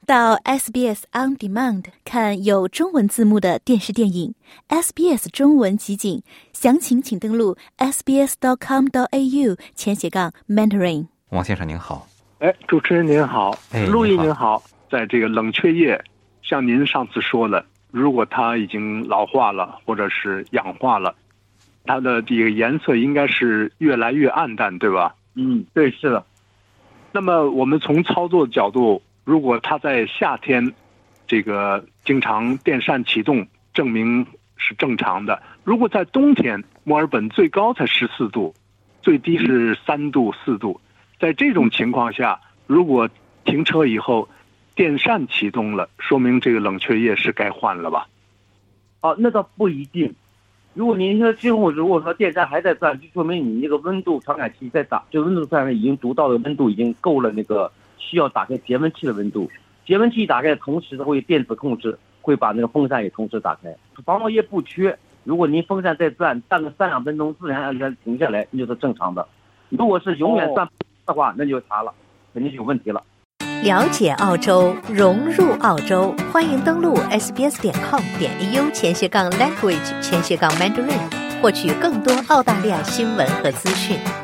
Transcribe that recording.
到 SBS On Demand 看有中文字幕的电视电影 SBS 中文集锦，详情请登录 sbs.com.au/Mandarin。 王先生您好。 主持人您好，陆毅您好。在这个冷却液，像您上次说了，如果它已经老化了或者是氧化了，它的这个颜色应该是越来越暗淡，对吧？ 对，是的。 那么我们从操作角度，如果它在夏天这个经常电扇启动，证明是正常的。如果在冬天，墨尔本最高才14度，最低是3度4度，在这种情况下，如果停车以后电扇启动了，说明这个冷却液是该换了吧？ 那倒不一定。如果您说今后如果说电扇还在转，就说明你那个温度传感器在打，就温度上面已经读到的温度已经够了，那个需要打开节温器的温度。节温器打开的同时会电子控制，会把那个风扇也同时打开。防爆液不缺，如果您风扇在转个3-2分钟，自然停下来，那就是正常的。如果是永远转的话，那就查了，肯定是有问题了。 了解澳洲，融入澳洲，欢迎登录 sbs.com.au/language/Mandarin， 获取更多澳大利亚新闻和资讯。